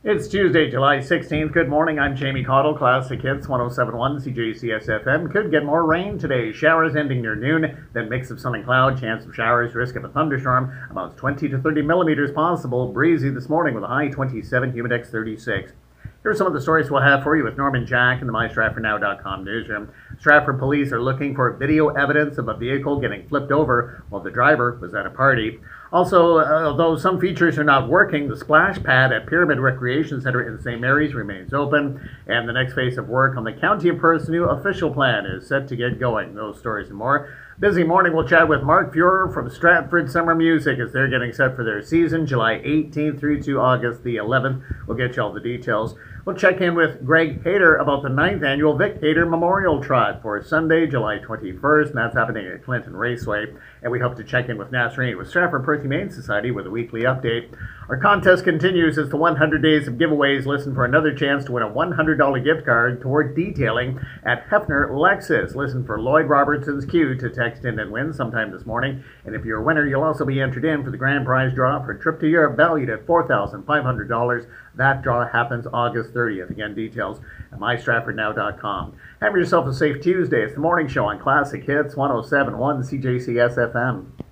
It's Tuesday, July 16th. Good morning. I'm Jamie Cottle, Classic Hits 1071 CJCS FM. Could get more rain today. Showers ending near noon, then mix of sun and cloud. Chance of showers, risk of a thunderstorm. Amounts 20 to 30 millimeters possible. Breezy this morning with a high 27, humidex 36. Here are some of the stories we'll have for you with Norman Jack in the MyStratfordNow.com newsroom. Stratford police are looking for video evidence of a vehicle getting flipped over while the driver was at a party. Also, although some features are not working, the splash pad at Pyramid Recreation Center in St. Mary's remains open, and the next phase of work on the County of Perth's new official plan is set to get going. Those stories and more. Busy morning. We'll chat with Mark Fuhrer from Stratford Summer Music as they're getting set for their season, July 18th through to August the 11th. We'll get you all the details. We'll check in with Greg Hayter about the 9th annual Vic Hayter Memorial Trot for Sunday, July 21st, and that's happening at Clinton Raceway. And we hope to check in with Nasreen with Stratford Perth Humane Society with a weekly update. Our contest continues as the 100 days of giveaways. Listen for another chance to win a $100 gift card toward detailing at Hefner Lexus. Listen for Lloyd Robertson's cue to text in and win sometime this morning. And if you're a winner, you'll also be entered in for the grand prize draw for a trip to Europe valued at $4,500. That draw happens August 30th. Again, details at MyStratfordNow.com. Have yourself a safe Tuesday. It's the morning show on Classic Hits 1071 CJCS FM.